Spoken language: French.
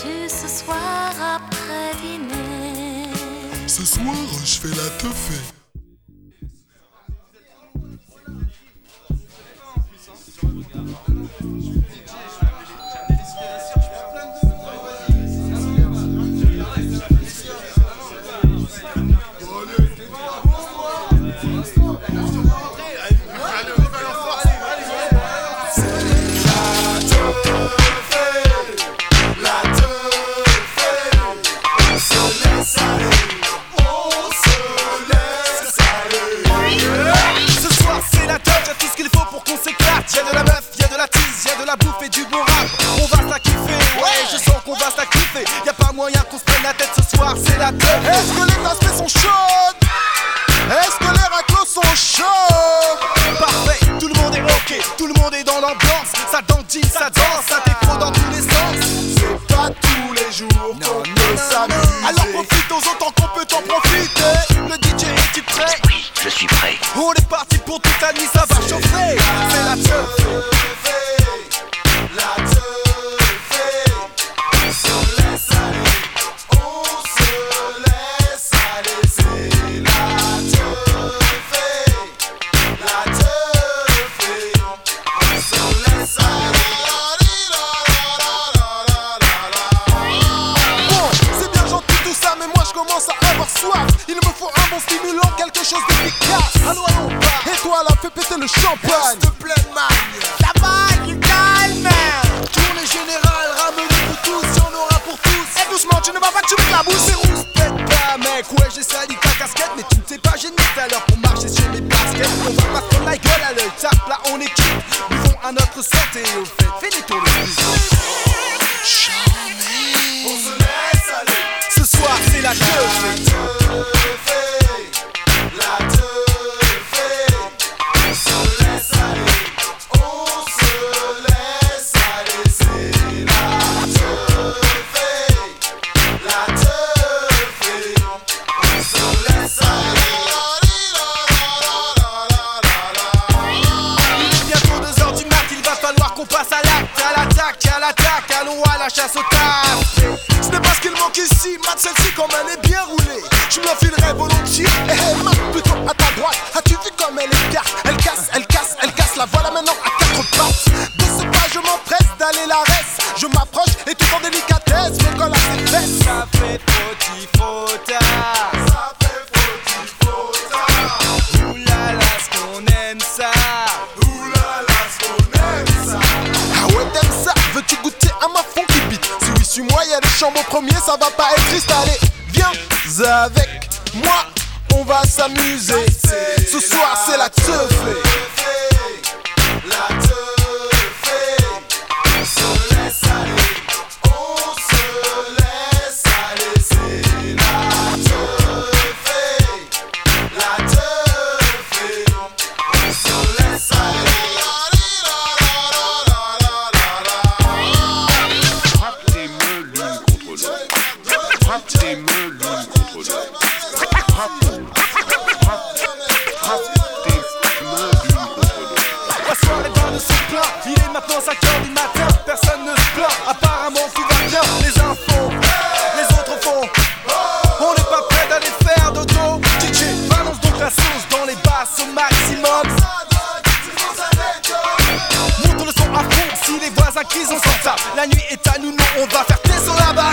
fais-tu ce soir après dîner? Ce soir, je fais la teufée. Y'a de la meuf, y'a de la tease, y'a de la bouffe et du bon rap. On va se la kiffer, ouais, je sens qu'on va se la kiffer. Y'a pas moyen qu'on se prenne la tête ce soir, c'est la teuf. Est-ce que les aspects sont chaudes? Est-ce que les raclos sont chauds? Parfait, tout le monde est ok, tout le monde est dans l'ambiance. Ça dandine, ça danse, ça défraie dans tous les sens. C'est pas tous les jours qu'on peut s'amuser. Alors profite autant qu'on peut t'en profiter. Le DJ est-il prêt? Oui, je suis prêt. On est parti pour toute la nuit, ça va chauffer. C'est la teuf. La teufée, on se laisse aller, on se laisse aller. C'est la teufée, on se laisse aller. Bon, c'est bien gentil tout ça, mais moi je commence à avoir soif. Il me faut un bon stimulant, quelque chose d'efficace. Allô, allô, Et toi là, fais péter le champagne. Reste pleine magne. La bague, du calme. Tournée générale, ramenez pour tous, y'en aura pour tous. Et doucement, tu ne vas pas tuer la bouche. C'est rouge, pète pas mec, ouais j'ai sali ta casquette. Mais tu ne sais pas, j'ai mis tout à l'heure pour marcher sur mes baskets. On va pas se prendre la gueule à l'œil, tape là on est quitte. Buvons à notre santé au fait, fais des tours le plus. On se laisse aller. Ce soir c'est la teuf. La teufée, on se laisse aller. On se laisse aller. C'est la teufée, on se laisse aller. Il est bientôt 2h du mat, il va falloir qu'on passe à l'acte. À l'attaque, allons à la chasse au taf. Ce n'est pas ce qu'il manque ici, Matt, celle-ci comme elle est bien roulée. Je me l'enfilerai volontiers. Eh, Matt, plutôt à ta droite. As-tu vu comme elle écarte? Elle casse, elle casse, elle casse. La voilà maintenant à quatre pattes. De ce pas, je m'empresse d'aller la reste. Je m'approche et tout en délicatesse me colle à ses fesses. Ça fait frotti frottard. Ça fait frotti frottard. Oulala, ce qu'on aime ça. Oulala, ce qu'on aime ça. Ah ouais, t'aimes ça? Veux-tu goûter à ma funky beat? Si oui, suis-moi, y'a des chambres au premier, ça va pas être triste. Allez, viens avec moi, on va s'amuser. Ce soir, c'est la teufée. La teufée, on se laisse aller. On se laisse aller. C'est la teufée. La teufée, on se laisse aller. Frappe tes mains l'une contre l'autre. Frappe tes mains l'une contre l'autre. Frappe tes mains l'une contre l'autre. La soirée va de se plaint. Il est maintenant 5h du matin. Personne ne se plaint. Apparemment tout va bien. Les uns font, les autres font. On n'est pas prêt d'aller faire d'auto. DJ balance donc la sauce dans les basses au maximum. Monte le son à fond. Si les voisins crient on s'en tape. La nuit est à nous, nous on va faire tes sur la base.